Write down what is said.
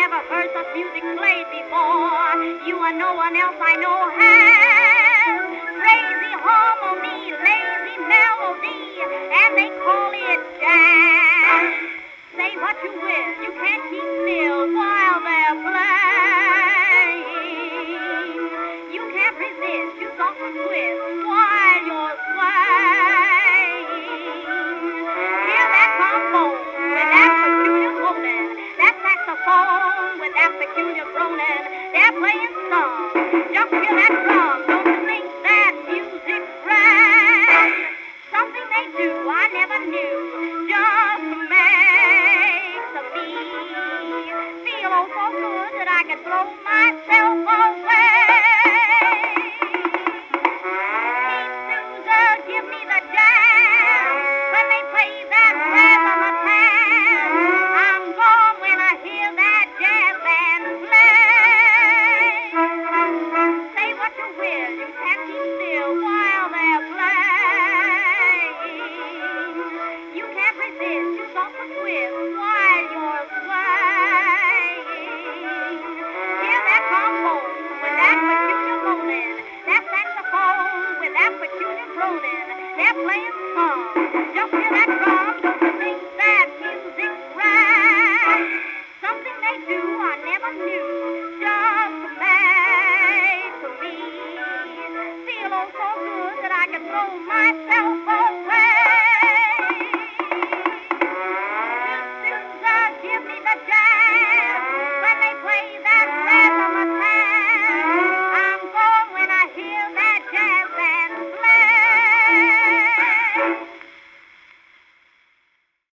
never heard such music played before. You and no one else I know has crazy harmony, lazy melody, and they call it jazz. Say what you will, you can't keep still while they're playing. You can't resist, you got to twist while you're swaying. Hear that trombone with that peculiar moaning, that saxophone with that peculiar groaning. They're playing some. Just hear that drum, don't you think that music's grand? Something they do I never knew, just makes me feel oh so good that I can throw myself away. Keep Sousa, give me the jazz. When they play that rat-a-tat, I'm gone when I hear that jazz band play. Say what you will, you can't keep still while they're playing. You can't resist, you got to twist while you're swaying. Hear that trombone with that peculiar moaning, that saxophone with that peculiar groaning. They're playing some. Just hear that drum, don't you think that music's grand? Something they do I never knew, just makes me feel oh so good that I can throw myself away. Keep Sousa, give me the jazz.